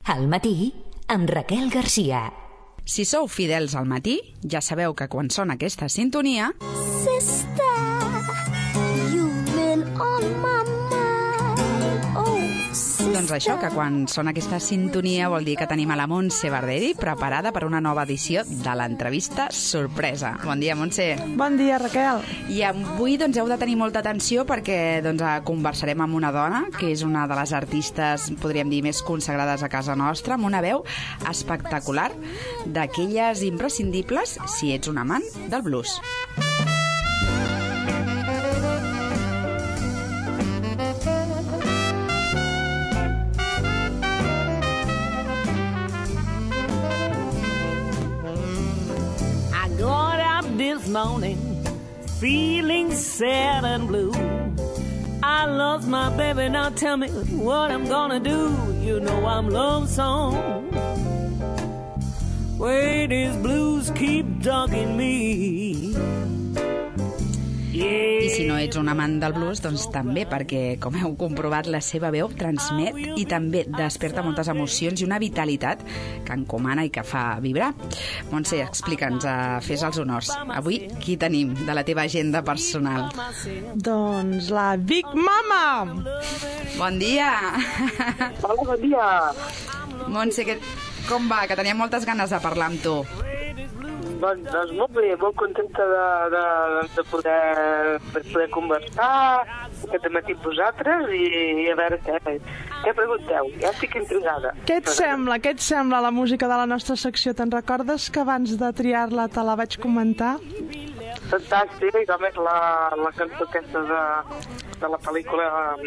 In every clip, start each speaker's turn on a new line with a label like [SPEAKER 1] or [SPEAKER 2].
[SPEAKER 1] Al matí, amb Raquel Garcia.
[SPEAKER 2] Si sou fidels al matí, ja sabeu que quan sona aquesta sintonia...
[SPEAKER 3] Sister, you've been on my mind. Oh, sister.
[SPEAKER 2] Doncs això, que quan sona aquesta sintonia vol dir que tenim a la Montse Barderi preparada per una nova edició de l'entrevista sorpresa. Bon dia, Montse.
[SPEAKER 4] Bon dia, Raquel.
[SPEAKER 2] I avui doncs, heu de tenir molta atenció perquè conversarem amb una dona que és una de les artistes, podríem dir, més consagrades a casa nostra, amb una veu espectacular, d'aquelles imprescindibles si ets un amant del blues.
[SPEAKER 5] This morning, feeling sad and blue. I lost my baby, now tell me what I'm gonna do. You know I'm lonesome. Wait, these blues keep dogging me.
[SPEAKER 2] I si no ets un amant del blues, doncs també, perquè, com heu comprovat, la seva veu transmet i també desperta moltes emocions i una vitalitat que encomana i que fa vibrar. Montse, explica'ns, fes els honors. Avui, qui tenim de la teva agenda personal?
[SPEAKER 4] Doncs la Big Mama!
[SPEAKER 2] Bon dia!
[SPEAKER 6] Hola, bon dia!
[SPEAKER 2] Montse, com va? Que tenia moltes ganes de parlar amb tu.
[SPEAKER 6] Doncs molt bé, molt contenta de poder conversar aquest matí amb vosaltres i a veure què pregunteu. Ja estic intrigada.
[SPEAKER 4] Què et sembla la música de la nostra secció? Te'n recordes que abans de triar-la te la vaig comentar?
[SPEAKER 6] Fantàstic, home, la cançó aquesta de la pel·lícula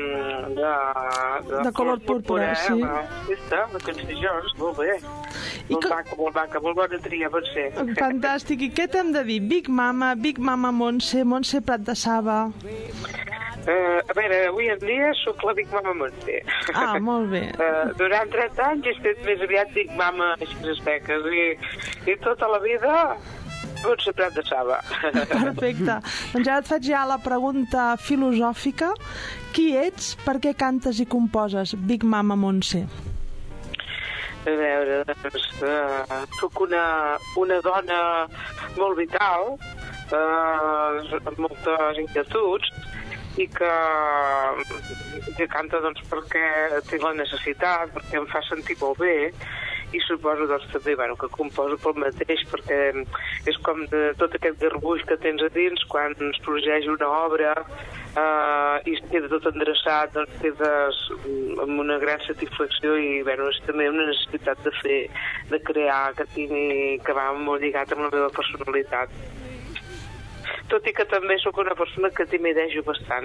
[SPEAKER 4] de color púrpura, sí.
[SPEAKER 6] Aquesta, la Quincy Jones, molt bé. Molt maca, molt bona tria, pot ser.
[SPEAKER 4] Fantàstic. I què t'hem de dir? Big Mama Montse Prat de Saba.
[SPEAKER 6] A veure, avui en dia soc la Big Mama Montse.
[SPEAKER 4] Ah, molt bé.
[SPEAKER 6] Durant 30 anys he estat més aviat Big Mama així seques i tota la vida Montse Prat de Saba.
[SPEAKER 4] Perfecte. Doncs ara et faig ja la pregunta filosòfica. Qui ets? Per què cantes i composes Big Mama Montse?
[SPEAKER 6] A veure, soc una dona molt vital, amb moltes inquietuds, i que canta doncs, perquè tinc la necessitat, perquè em fa sentir molt bé, i suposo doncs, també que composo pel mateix, perquè és com tot aquest garbuix que tens a dins quan es sorgeix una obra i es queda tot endreçat, doncs quedes amb una gran satisfacció i és també una necessitat de crear que va molt lligat amb la meva personalitat. Tot i que també sóc una persona que timidejo bastant,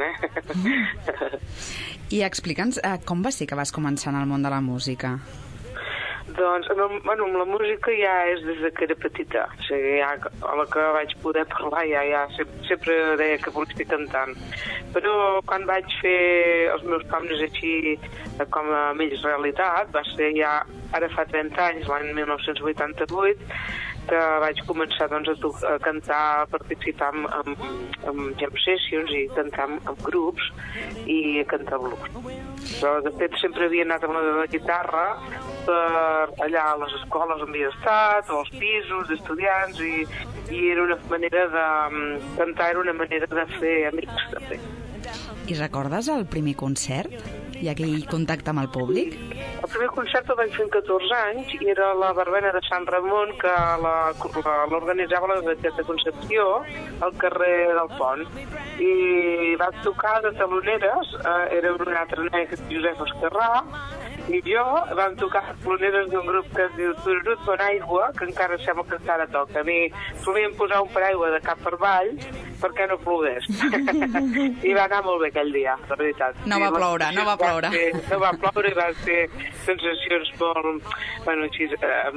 [SPEAKER 2] I explica'ns com va ser que vas començar en el món de la música?
[SPEAKER 6] Doncs, amb la música ja és des que era petita. O sigui, ja a la que vaig poder parlar ja sempre deia que volia estar cantant. Però quan vaig fer els meus somnis així com a més realitat, va ser ja ara fa 30 anys, l'any 1988, que vaig començar a cantar, a participar en jam sessions i cantar en grups i a cantar blues. Però de fet sempre havia anat amb la guitarra per allà a les escoles on havia estat, o als pisos d'estudiants, i era una manera de cantar, era una manera de fer amics també.
[SPEAKER 2] I recordes el primer concert i aquell contacte amb el públic?
[SPEAKER 6] El primer concert el vaig fer amb 14 anys i era la verbena de Sant Ramon, que l'organitzava la Universitat de Concepció al carrer del Pont, i va tocar de teloneres, era un altre nen que es diu Josep Esquerrà i jo vam tocar teloneres d'un grup que es diu Tururut Bon Aigua, que encara sembla que encara toca. A mi solíem posar un paraigua de cap per avall perquè no plogués. I va anar molt bé aquell dia, la veritat.
[SPEAKER 2] No va ploure.
[SPEAKER 6] No va ploure i van ser sensacions molt, així,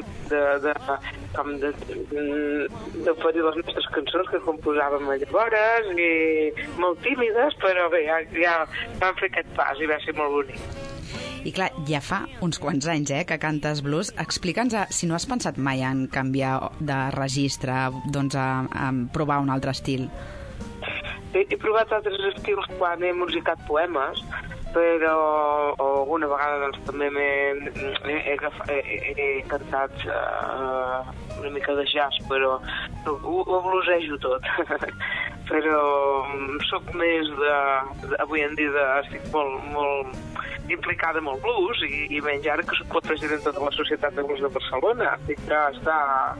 [SPEAKER 6] d'oferir les nostres cançons que composàvem llavors, i molt tímides, però bé, ja vam fer aquest pas i va ser molt bonic.
[SPEAKER 2] I clar, ja fa uns quants anys que cantes blues. Explica'ns si no has pensat mai en canviar de registre, doncs a provar un altre estil.
[SPEAKER 6] He provat altres estils quan he musicat poemes, però alguna vegada doncs, també he cantat una mica de jazz, però ho blusejo tot. Però soc més avui en dia estic molt implicada amb el blues i menys ara que soc la presidenta de la Societat de Blues de Barcelona. Estic que està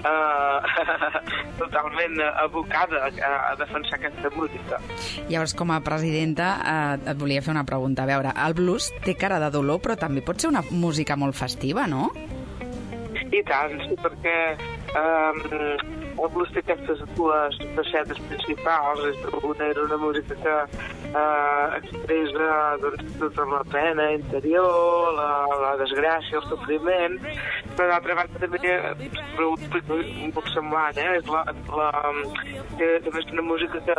[SPEAKER 6] totalment abocada a defensar aquesta música.
[SPEAKER 2] Llavors, com a presidenta, et volia fer una pregunta. A veure, el blues té cara de dolor, però també pot ser una música molt festiva, no?
[SPEAKER 6] I tant, sí, perquè el blues té aquestes dues facetes principals. Una era una música que expressa doncs, tota la pena interior, la desgràcia, el sofriment. Per d'altra banda també ho explico un poc semblant, és també és una música que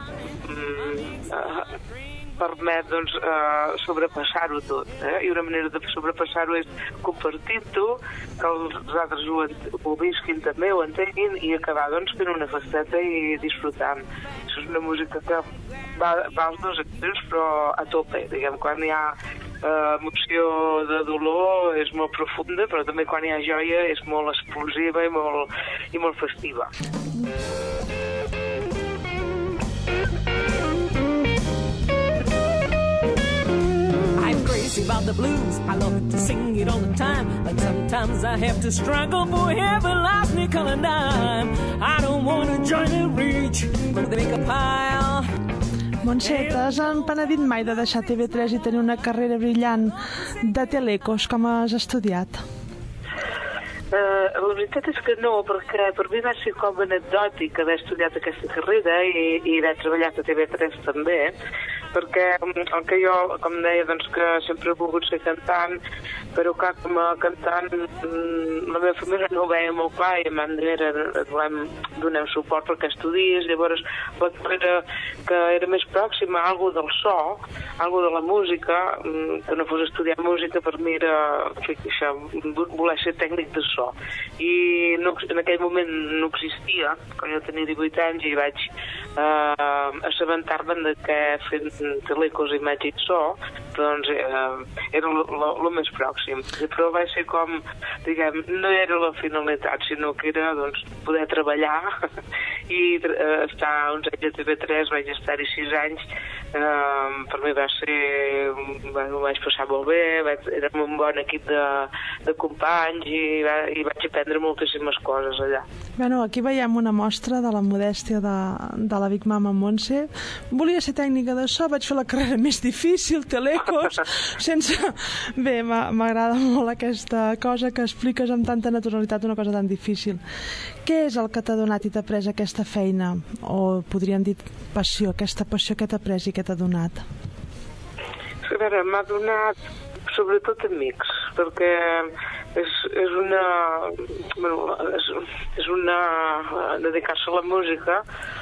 [SPEAKER 6] permet doncs, sobrepassar-ho tot, i una manera de sobrepassar-ho és compartir-ho, que els altres ho visquin també, ho entenguin i acabar doncs, fent una festeta i disfrutant. Això és una música que va als dos extrems, però a tope, diguem, quan hi ha emoció de dolor és molt profunda, però també quan hi ha joia és molt explosiva i molt festiva.
[SPEAKER 5] About the blues, I love to sing it all the time, but sometimes I have to struggle for every last nickel and dime. I don't want to join the rich, but they make a pile.
[SPEAKER 4] Montse, t'has empenedit mai de deixar TV3 i tenir una carrera brillant de telecos com has estudiat?
[SPEAKER 6] La veritat és que no, perquè per mi va ser com anecdòtic haver estudiat aquesta carrera i haver treballat a TV3 també, perquè el que jo, com deia, doncs que sempre he volgut ser cantant, però que com a cantant la meva família no ho veia molt clar i em van dir, donem suport perquè estudies. Llavors la carrera que era més pròxima a algo del so, algo de la música, que no fos estudiar música, per mi era això, voler ser tècnic de so. I no, en aquell moment no existia, quan jo tenia 18 anys i vaig assabentar-me de que fent telecos, imatge i so, doncs era el més pròxim. Però va ser com, diguem, no era la finalitat, sinó que era doncs, poder treballar i estar uns anys a TV3, vaig estar-hi 6 anys, per mi va ser, ho vaig passar molt bé, érem un bon equip de companys i vaig aprendre moltíssimes coses allà.
[SPEAKER 4] Bueno, aquí veiem una mostra de la modèstia de la Big Mama Montse. Volia ser tècnica de so, vaig fer la carrera més difícil, telecos, sense... Bé, m'agrada molt aquesta cosa que expliques amb tanta naturalitat, una cosa tan difícil. Què és el que t'ha donat i t'ha pres aquesta feina? O podríem dir passió, aquesta passió que t'ha pres i que t'ha donat?
[SPEAKER 6] A veure, m'ha donat sobretot amics, perquè és una dedicar-se a la música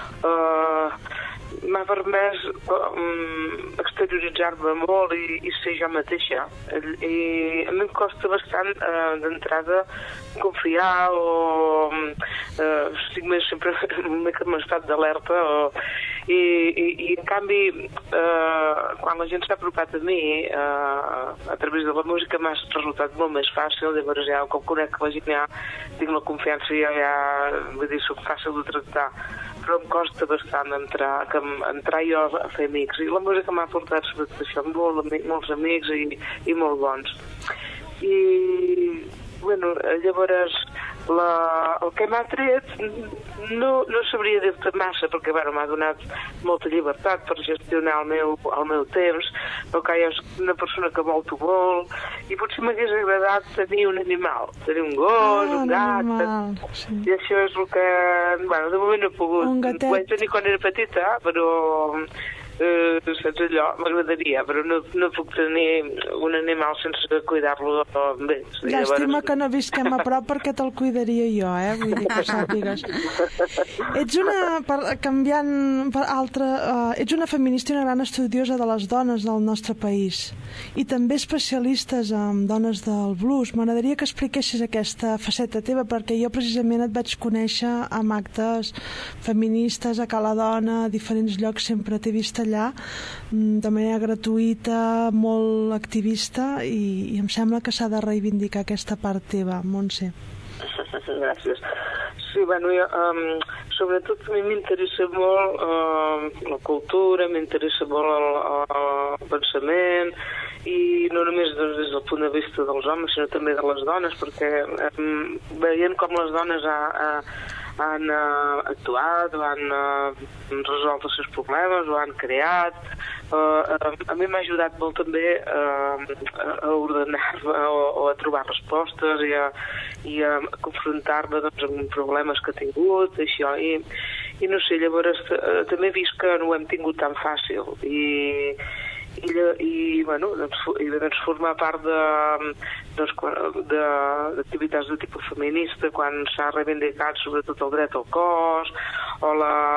[SPEAKER 6] m'ha permès exterioritzar-me molt i ser jo mateixa. I a mi em costa bastant d'entrada confiar o estic sempre en estat d'alerta i en canvi quan la gent s'ha apropat a mi a través de la música m'ha resultat molt més fàcil. Llavors ja com conec la gent ja tinc la confiança i ja vull dir, soc fàcil de tractar, però em costa bastant entrar jo a fer amics, i la música m'ha portat sobretot això, molts amics i molt bons. I bueno, llavors el que m'ha tret no sabria dir-te massa, perquè bueno, m'ha donat molta llibertat per gestionar el meu temps, però que jo soc una persona que molt ho vol, i potser m'hagués agradat tenir un animal, tenir un gos, un gat, sí. I això és el que bueno, de moment no he pogut. Ho vaig tenir quan era petita, però saps allò, m'agradaria, però no puc tenir un animal sense cuidar-lo bé.
[SPEAKER 4] Llàstima que no visquem a prop perquè te'l cuidaria jo, vull dir que sàpigues. Ets una feminista i una gran estudiosa de les dones del nostre país i també especialistes en dones del blues. M'agradaria que expliquessis aquesta faceta teva, perquè jo precisament et vaig conèixer amb actes feministes a Cala Dona, a diferents llocs, sempre t'he vist allà allà de manera gratuïta, molt activista, i em sembla que s'ha de reivindicar aquesta part teva, Montse.
[SPEAKER 6] Gràcies. Sí, bueno, sobretot a mi m'interessa molt la cultura, m'interessa molt el pensament, i no només des del punt de vista dels homes, sinó també de les dones, perquè veient com les dones han actuat o han resolt els seus problemes o han creat, a mi m'ha ajudat molt també a ordenar-me o a trobar respostes i a confrontar-me amb problemes que he tingut, això, i no sé, llavors també he vist que no ho hem tingut tan fàcil, i bueno, doncs formar part d'activitats de tipus feminista quan s'ha reivindicat sobretot el dret al cos o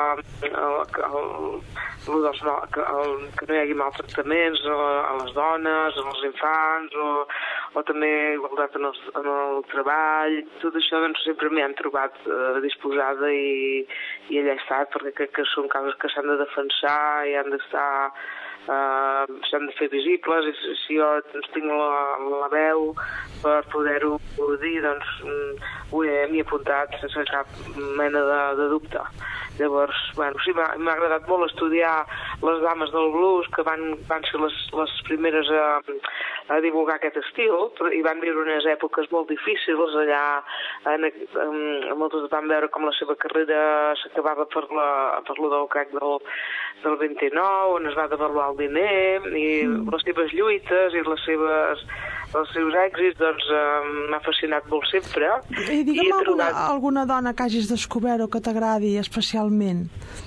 [SPEAKER 6] que no hi hagi maltractaments a les dones, als infants, o també igualtat en el treball. Tot això doncs sempre m'hi han trobat disposada i allà he estat, perquè crec que són causes que s'han de defensar i han d'estar s'han de fer visibles, i si jo tinc la veu per poder-ho dir, doncs m'hi he apuntat sense cap mena de dubte. Llavors, bueno, sí, m'ha agradat molt estudiar les dames del blues, que van ser les primeres a divulgar aquest estil, i van viure unes èpoques molt difícils allà, moltes van veure com la seva carrera s'acabava per lo del crac del 29, on es va devaluar el diner, i les seves lluites i els seus èxits, doncs m'ha fascinat molt sempre.
[SPEAKER 4] I digue'm alguna dona que hagis descobert o que t'agradi especialment.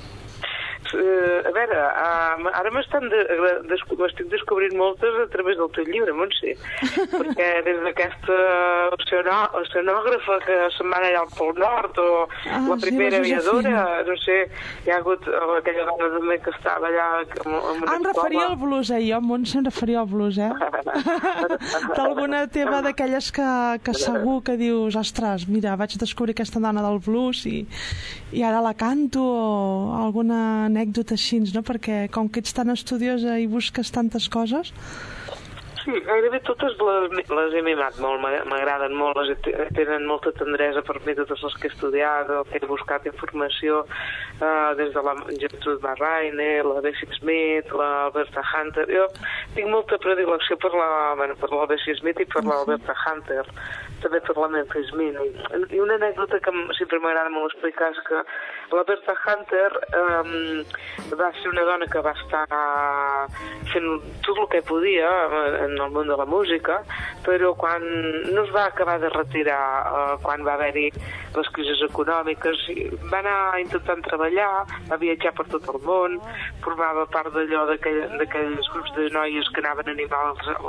[SPEAKER 6] A veure, ara m'estic descobrint moltes a través del teu llibre, Montse, perquè des d'aquesta oceanògrafa que se'n va anar al Pol Nord, o la primera aviadora, no sé, hi ha hagut aquella dona també que estava allà
[SPEAKER 4] em referia al blues, jo, Montse, em referia al blues, d'alguna teva d'aquelles que segur que dius, ostres, mira, vaig descobrir aquesta dona del blues i ara la canto, o alguna anècdota així, no? Perquè com que ets tan estudiosa i busques tantes coses...
[SPEAKER 6] Sí, gairebé totes les he mimat molt, m'agraden molt, tenen molta tendresa per mi, totes les que he estudiat, que he buscat informació, des de la Gertrude Barraine, la Bessie Smith, l'Alberta Hunter. Jo tinc molta predilecció per la Bessie Smith i per l'Alberta Hunter, també per la Memphis Minnie. I una anècdota que sempre m'agrada molt explicar és que l'Alberta Hunter va ser una dona que va estar fent tot el que podia en el món de la música, però quan no es va acabar de retirar, quan va haver-hi les crisis econòmiques, va anar intentant treballar, va viatjar per tot el món, formava part d'allò d'aquells grups de noies que anaven a animar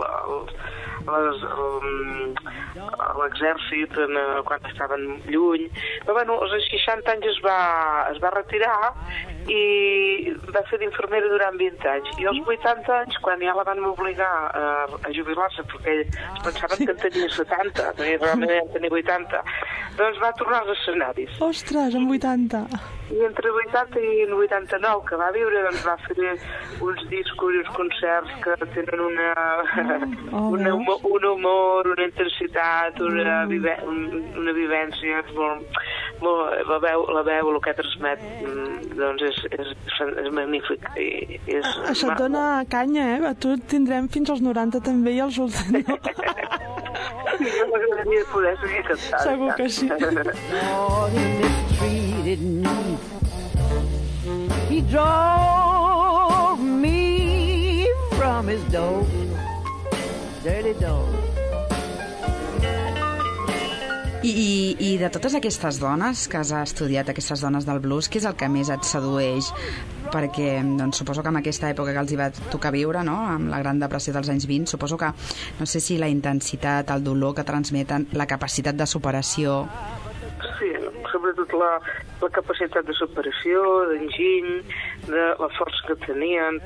[SPEAKER 6] l'exèrcit quan estaven lluny. Però bueno, als 60 anys es va retirar i va fer d'infermera durant 20 anys. I als 80 anys, quan ja la van obligar a jubilar-se, perquè es pensaven que en tenia 70, realment en tenia 80, doncs va tornar als escenaris.
[SPEAKER 4] Ostres, en 80!
[SPEAKER 6] I entre 80 i 89, que va viure, doncs va fer uns discos i uns concerts que tenen un humor, una intensitat, una vivència molt... La veu, el que transmet, doncs és magnífic.
[SPEAKER 4] Això et dona canya, A tu et tindrem fins als 90 també i als últims.
[SPEAKER 6] Jo m'agradaria poder seguir cantant.
[SPEAKER 4] Segur que sí.
[SPEAKER 5] He drove me from his door, dirty door.
[SPEAKER 2] I de totes aquestes dones que has estudiat, aquestes dones del blues, què és el que més et sedueix? Perquè doncs, suposo que en aquesta època que els hi va tocar viure, no? Amb la Gran Depressió dels anys 20, suposo que, no sé si la intensitat, el dolor que transmeten, la capacitat de superació...
[SPEAKER 6] Sí, sobretot la capacitat de superació, d'enginy, de la força que tenien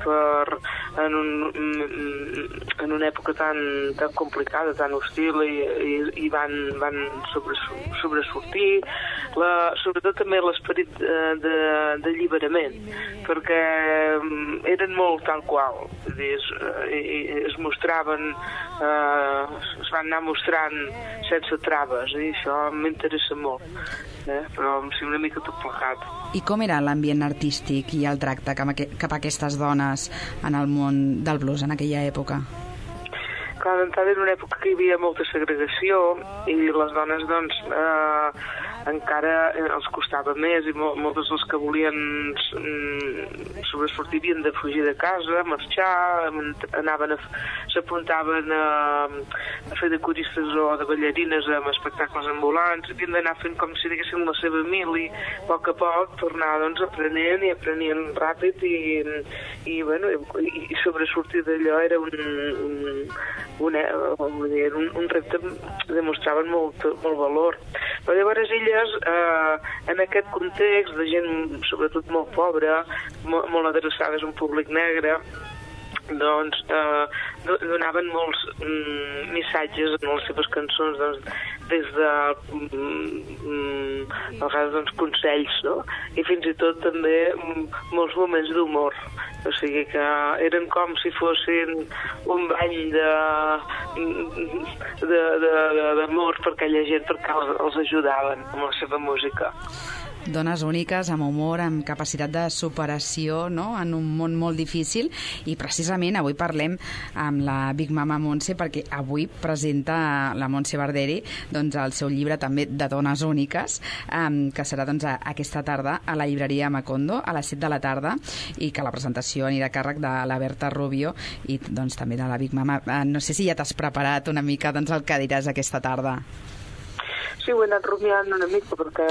[SPEAKER 6] en una època tan complicada, tan hostil, i van sobresortir, sobretot també l'esperit d'alliberament, perquè eren molt tal qual, es mostraven, es van anar mostrant sense traves, i això m'interessa molt, però em sembla una mica tot plegat.
[SPEAKER 2] I com era l'ambient artístic i el tracte cap a aquestes dones en el món del blues en aquella època?
[SPEAKER 6] Clar, d'entrada era una època que hi havia molta segregació i les dones, doncs, encara els costava més, i moltes de les que volien sobresortir havien de fugir de casa, marxar, s'apuntaven a fer de coristes o de ballarines en espectacles ambulants, havien d'anar fent com si diguéssim la seva mili, a poc, tornar, doncs, aprenent ràpid, i sobresortir d'allò era un repte, demostraven molt valor. Però llavors elles, en aquest context de gent sobretot molt pobra, molt adreçades a un públic negre, doncs donaven molts missatges en les seves cançons, doncs, des de a vegades, doncs, consells, no? I fins i tot també molts moments d'humor, o sigui que eren com si fossin un bany d'amor per aquella gent, perquè els ajudaven amb la seva música.
[SPEAKER 2] Dones úniques, amb humor, amb capacitat de superació, no?, en un món molt difícil, i precisament avui parlem amb la Big Mama Montse, perquè avui presenta la Montse Barderi, doncs, el seu llibre també de dones úniques, que serà, doncs, aquesta tarda a la llibreria Macondo a les 7 de la tarda, i que la presentació anirà a càrrec de la Berta Rubio i, doncs, també de la Big Mama. No sé si ja t'has preparat una mica, doncs, el que diràs aquesta tarda.
[SPEAKER 6] Sí, ho he anat rumiant una mica perquè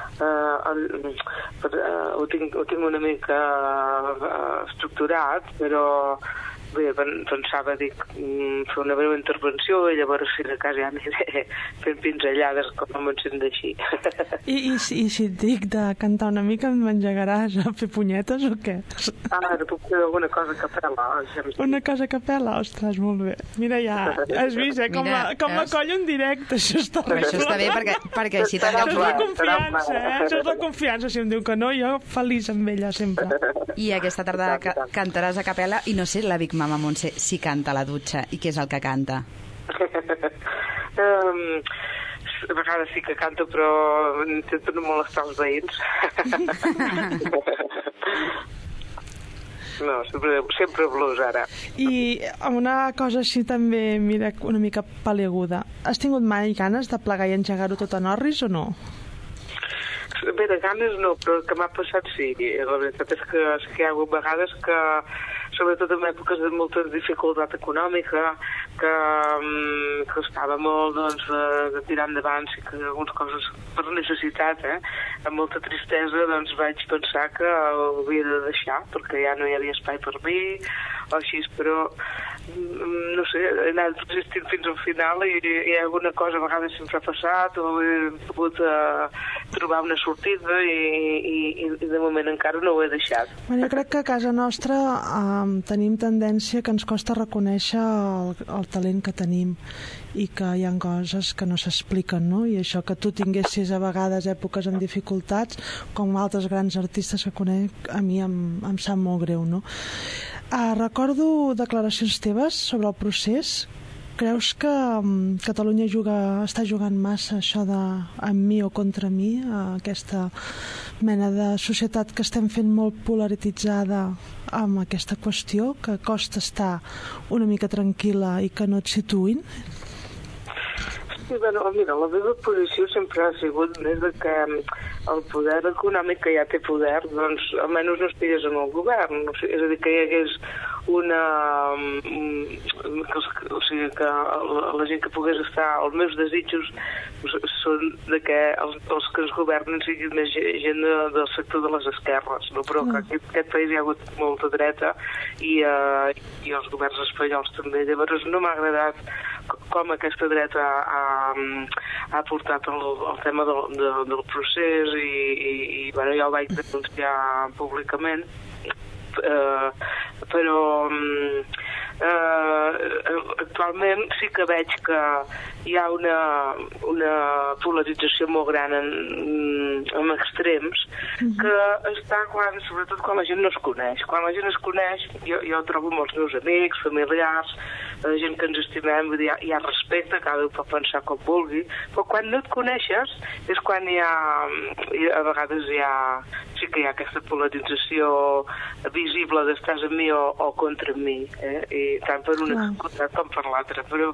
[SPEAKER 6] ho tinc una mica estructurat, però bé, pensava, fer una breu intervenció i llavors, si de cas, ja aniré fent pinzellades com a m'encén d'així.
[SPEAKER 4] I si et dic de cantar una mica, m'engegaràs a fer punyetes o què?
[SPEAKER 6] Ara puc fer alguna cosa a capella.
[SPEAKER 4] Una cosa a capella? Ostres, molt bé. Mira, ja has vist, com m'acollo en directe. Això està
[SPEAKER 2] bé, perquè així
[SPEAKER 4] també... Això és la confiança, Això és la confiança. Si em diu que no, jo feliç amb ella, sempre.
[SPEAKER 2] I aquesta tarda cantaràs a capella, i no sé, la Big Mama Montse si canta a la dutxa, i què és el que canta?
[SPEAKER 6] A vegades sí que canto, però intento no molestar els veïns. No, sempre blues, ara.
[SPEAKER 4] I una cosa així també, mira, una mica paleguda. Has tingut mai ganes de plegar i engegar-ho tot a Norris o no?
[SPEAKER 6] Bé, de ganes no, però el que m'ha passat sí. La veritat és que hi ha hagut vegades que, sobretot en èpoques de molta dificultat econòmica, que estava molt, doncs, de tirar endavant, sí que algunes coses per necessitat, amb molta tristesa, doncs vaig pensar que ho havia de deixar, perquè ja no hi havia espai per mi, o així, però no sé, he anat resistint fins al final i hi ha alguna cosa a vegades sempre ha passat o he pogut trobar una sortida i de moment encara no ho he deixat.
[SPEAKER 4] Jo crec que a casa nostra tenim tendència que ens costa reconèixer el talent que tenim i que hi ha coses que no s'expliquen, no? I això que tu tinguessis a vegades èpoques amb dificultats, com altres grans artistes que conec, a mi em sap molt greu, no? Recordo declaracions teves sobre el procés. Creus que Catalunya està jugant massa això de amb mi o contra mi, aquesta mena de societat que estem fent molt polaritzada amb aquesta qüestió, que costa estar una mica tranquil·la i que no et situïn?
[SPEAKER 6] Sí, bueno, mira, la meva posició sempre ha sigut des de que el poder econòmic que ja té poder, doncs almenys no estigués en el govern. És a dir, que hi hagués o sigui, que la gent que pogués estar... Els meus desitjos són de que els que ens governen siguin més gent del sector de les esquerres, no? Però que aquest país hi ha hagut molta dreta i els governs espanyols també. Llavors no m'ha agradat com aquesta dreta ha portat el tema del procés i bueno, jo el vaig denunciar públicament, però actualment sí que veig que hi ha una polarització molt gran en extrems, que està sobretot quan la gent no es coneix. Quan la gent es coneix, jo trobo molts meus amics, familiars, gent que ens estimem, vull dir, hi ha respecte, cada un pot pensar com vulgui, però quan no et coneixes és quan a vegades sí que hi ha aquesta polarització visible d'estàs amb mi o contra mi, i tant per una com per l'altra, però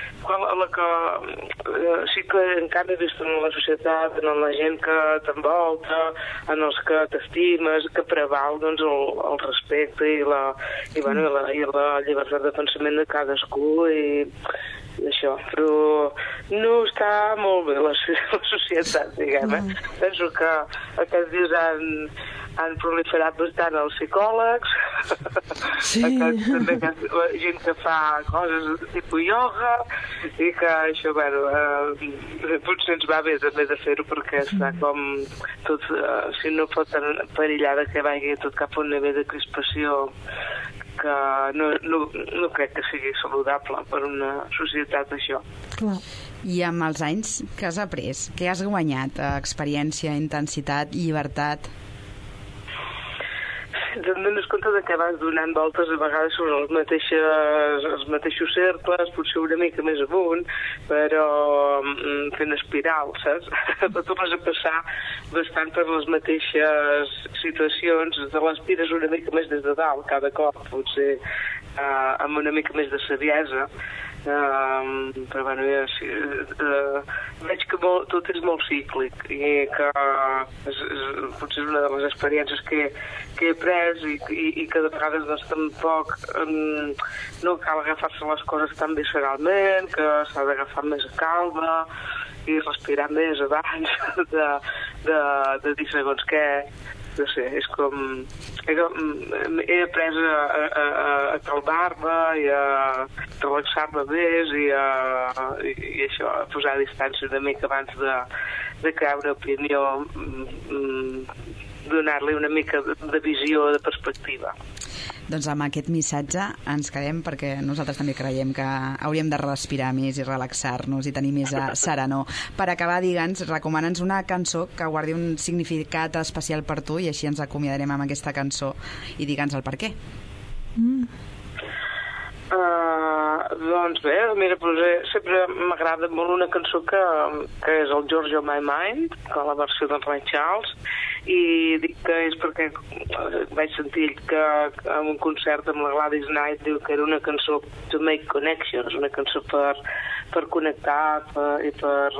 [SPEAKER 6] sí que encara he vist en la societat, en la gent que t'envolta, en els que t'estimes, que preval doncs, el respecte i la llibertat de pensament de cadascú i això, però no està molt bé la societat, diguem. Penso que aquests dies han proliferat bastant els psicòlegs, també gent que fa coses tipus ioga, i que això, bueno, potser ens va bé també de fer-ho perquè està com tot, si no pot perillada que vagi tot cap a un nivell de crispació que no crec que sigui saludable per una societat, això.
[SPEAKER 4] Clar.
[SPEAKER 2] I amb els anys, què has après? Què has guanyat? Experiència, intensitat, llibertat?
[SPEAKER 6] Te'n dones compte que vas donant voltes a vegades sobre els mateixos cercles, potser una mica més amunt, però fent espiral, saps? Però tornes a passar bastant per les mateixes situacions, te l'aspires una mica més des de dalt cada cop, potser amb una mica més de saviesa. Però bueno, veig que tot és molt cíclic i que potser és una de les experiències que he pres i que de vegades doncs, tampoc no cal agafar-se les coses tan visceralment, que s'ha d'agafar més calma i respirar més abans de dir segons què. No sé, és com... He après a calmar-me i a relaxar-me més i això, a posar a distància una mica abans de crear una opinió, donar-li una mica de visió, de perspectiva.
[SPEAKER 2] Doncs amb aquest missatge ens quedem, perquè nosaltres també creiem que hauríem de respirar més i relaxar-nos i tenir més serenor. Per acabar, digue'ns, recomana'ns una cançó que guardi un significat especial per tu i així ens acomiadarem amb aquesta cançó i digue'ns el per què.
[SPEAKER 6] Doncs bé, mira, sempre m'agrada molt una cançó que és el George on My Mind, que la versió del Ray Charles, i dic que és perquè vaig sentir que en un concert amb la Gladys Knight diu que era una cançó to make connections, una cançó per connectar i per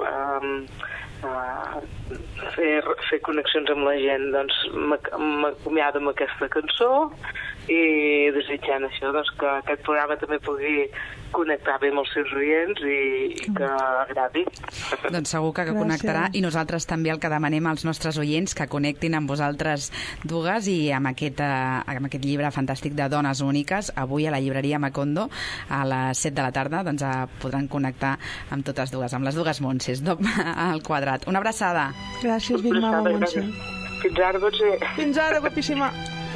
[SPEAKER 6] fer connexions amb la gent. Doncs m'acomiado amb aquesta cançó i desitjant això, doncs, que aquest programa també pugui connectar bé amb els seus oients i que agradi.
[SPEAKER 2] Doncs segur que connectarà, i nosaltres també el que demanem als nostres oients que connectin amb vosaltres dues i amb aquest llibre fantàstic de Dones Úniques. Avui a la llibreria Macondo a les 7 de la tarda doncs, podran connectar amb totes dues, amb les dues Montses, Dogma al quadrat. Una abraçada.
[SPEAKER 4] Gràcies, Big Mama Montse.
[SPEAKER 6] Fins ara, Montse.
[SPEAKER 4] Fins ara, guapíssima.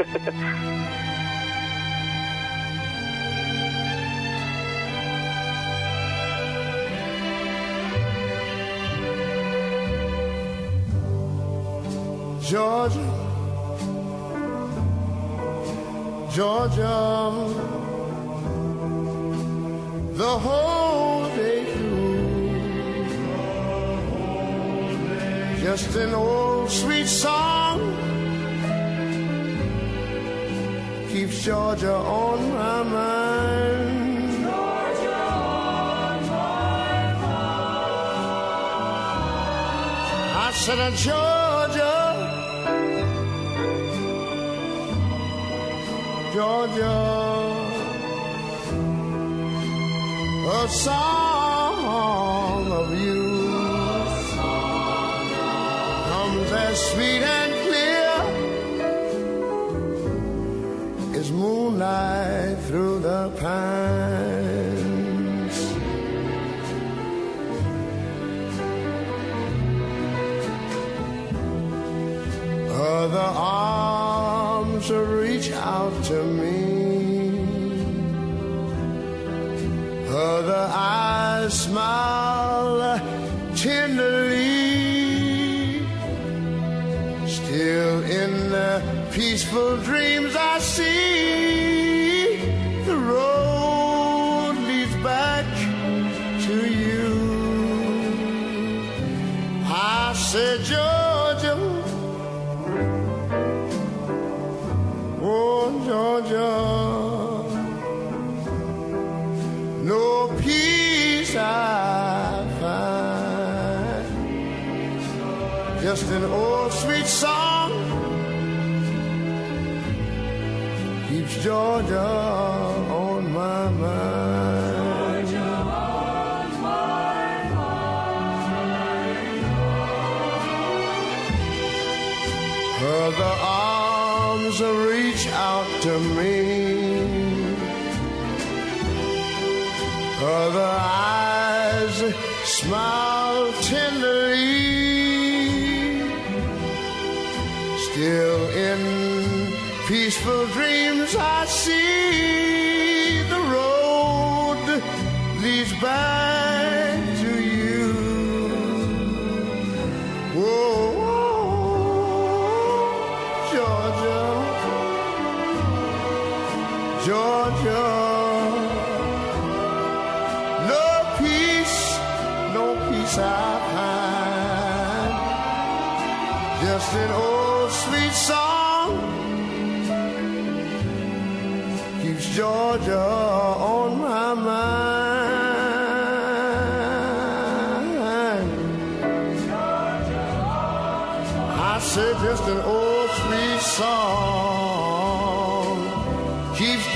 [SPEAKER 7] Georgia, Georgia, the whole day through, just an old sweet song keeps Georgia on my mind. Georgia on my mind. I said, Georgia, Georgia, a song of you comes as sweet and clear as moonlight through the pines. Other arms reach out to me. Other eyes smile tenderly. Still in the peaceful dreams I see, the road leads back to you. I said, Georgia, oh Georgia, no peace I find, just an old sweet song keeps Georgia on my mind. Georgia on my mind. Other arms reach out to me. Other eyes smile tenderly. Still in peaceful dreams I see, the road leads back to you. Whoa, Georgia, Georgia. I find just an old sweet song keeps Georgia on my mind. I said just an old sweet song keeps